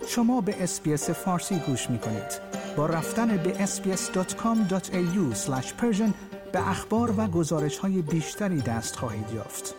شما به اس‌بی‌اس فارسی گوش می‌کنید. با رفتن به sbs.com.au/persian به اخبار و گزارش‌های بیشتری دست خواهید یافت.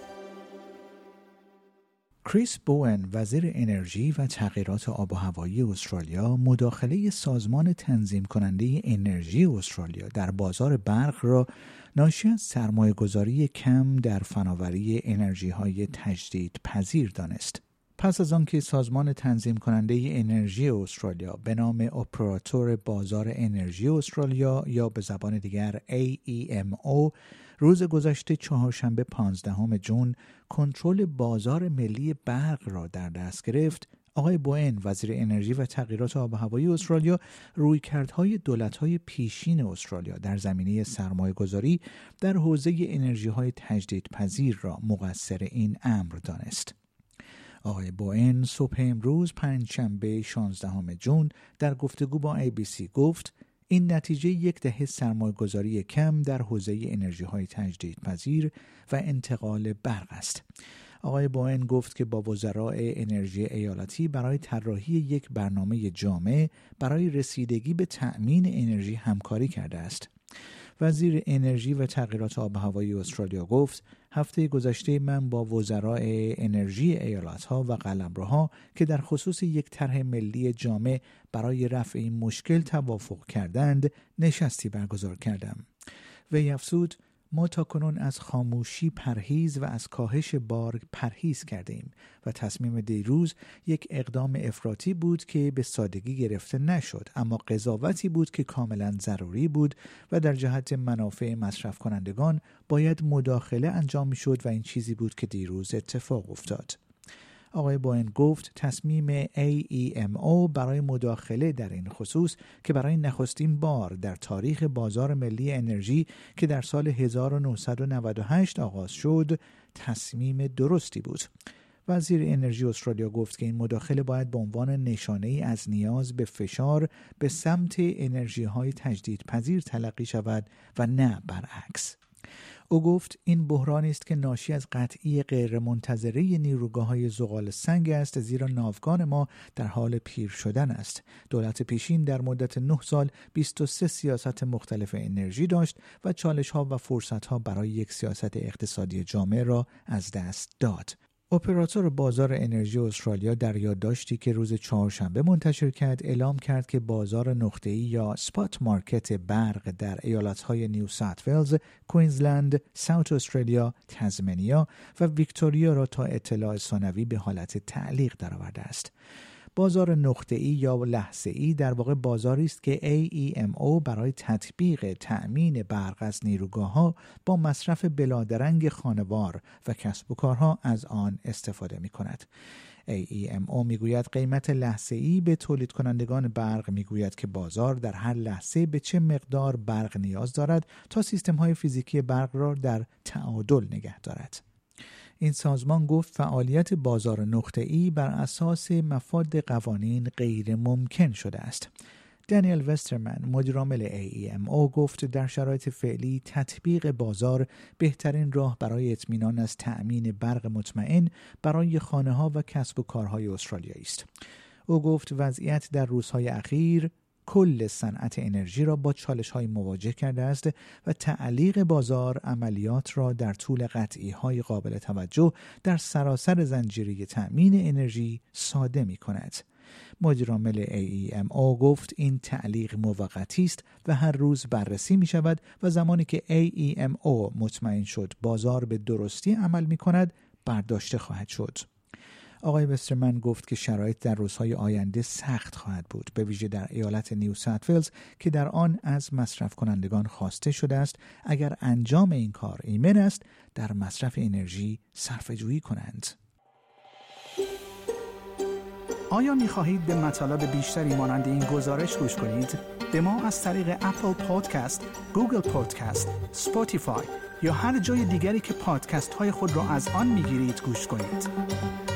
کریس بوئن، وزیر انرژی و تغییرات آب و هوایی استرالیا، مداخله سازمان تنظیم کننده انرژی استرالیا در بازار برق را ناشی از سرمایه‌گذاری کم در فناوری انرژی‌های تجدیدپذیر دانست. پس از آنکه سازمان تنظیم کننده انرژی استرالیا به نام اپراتور بازار انرژی استرالیا یا به زبان دیگر AEMO روز گذشته چهارشنبه 15 ژوئن کنترل بازار ملی برق را در دست گرفت، آقای بوئن، وزیر انرژی و تغییرات آب و هوایی استرالیا، رویکردهای دولت‌های پیشین استرالیا در زمینه سرمایه‌گذاری در حوزه انرژی‌های تجدیدپذیر را مقصر این امر دانست. آقای بوئن صبح امروز پنجشنبه 16 ژوئن در گفتگو با ABC گفت این نتیجه یک دهه سرمایه‌گذاری کم در حوزه انرژی‌های تجدیدپذیر و انتقال برق است. آقای بوئن گفت که با وزرای انرژی ایالتی برای طراحی یک برنامه جامع برای رسیدگی به تأمین انرژی همکاری کرده است. وزیر انرژی و تغییرات آب و هوایی استرالیا گفت هفته گذشته من با وزرای انرژی ایالت‌ها و قلمروها که در خصوص یک طرح ملی جامع برای رفع این مشکل توافق کردند نشستی برگزار کردم. وی افزود ما تاکنون از خاموشی پرهیز و از کاهش بار پرهیز کردیم و تصمیم دیروز یک اقدام افراطی بود که به سادگی گرفته نشد، اما قضاوتی بود که کاملا ضروری بود و در جهت منافع مصرف کنندگان باید مداخله انجام می شد و این چیزی بود که دیروز اتفاق افتاد. آقای بوئن گفت تصمیم AEMO برای مداخله در این خصوص که برای نخستین بار در تاریخ بازار ملی انرژی که در سال 1998 آغاز شد تصمیم درستی بود. وزیر انرژی استرالیا گفت که این مداخله باید به عنوان نشانه‌ای از نیاز به فشار به سمت انرژی‌های تجدیدپذیر تلقی شود و نه برعکس. او گفت این بحرانی است که ناشی از قطعی غیرمنتظره نیروگاه‌های زغال سنگ است، زیرا ناوگان ما در حال پیر شدن است. دولت پیشین در مدت 9 سال 23 سیاست مختلف انرژی داشت و چالش‌ها و فرصت‌ها برای یک سیاست اقتصادی جامع را از دست داد. اپراتور بازار انرژی استرالیا در یادداشتی که روز چهارشنبه منتشر کرد اعلام کرد که بازار نقطه‌ای یا سپات مارکت برق در ایالت‌های نیو ساوت ولز، کوینزلند، ساوت استرالیا، تزمنیا و ویکتوریا را تا اطلاع ثانوی به حالت تعلیق درآورده است. بازار نقطه‌ای یا لحظه‌ای در واقع بازاری است که AEMO برای تطبیق تأمین برق از نیروگاه‌ها با مصرف بلادرنگ خانوار و کسب و کارها از آن استفاده می‌کند. AEMO میگوید قیمت لحظه‌ای به تولید کنندگان برق میگوید که بازار در هر لحظه به چه مقدار برق نیاز دارد تا سیستم‌های فیزیکی برق را در تعادل نگه دارد. این سازمان گفت فعالیت بازار نقطه‌ای بر اساس مفاد قوانین غیر ممکن شده است. دانیل وسترمن، مدیرعامل AEMO، گفت در شرایط فعلی تطبیق بازار بهترین راه برای اطمینان از تأمین برق مطمئن برای خانه‌ها و کسب و کارهای استرالیایی است. او گفت وضعیت در روزهای اخیر کل صنعت انرژی را با چالش‌های مواجه کرده است و تعلیق بازار عملیات را در طول قطعی‌های قابل توجه در سراسر زنجیره تأمین انرژی ساده می‌کند. مدیرعامل AEMO گفت این تعلیق موقتی است و هر روز بررسی می‌شود و زمانی که AEMO مطمئن شد بازار به درستی عمل می‌کند برداشته خواهد شد. آقای وسترمن گفت که شرایط در روزهای آینده سخت خواهد بود، به ویژه در ایالت نیو ساوت ولز که در آن از مصرف کنندگان خواسته شده است اگر انجام این کار ایمن است در مصرف انرژی صرفه‌جویی کنند. آیا می‌خواهید به مطالب بیشتری مانند این گزارش گوش کنید؟ به ما از طریق اپل پادکست، گوگل پادکست، اسپاتیفای یا هر جای دیگری که پادکست های خود را از آن می‌گیرید گوش کنید.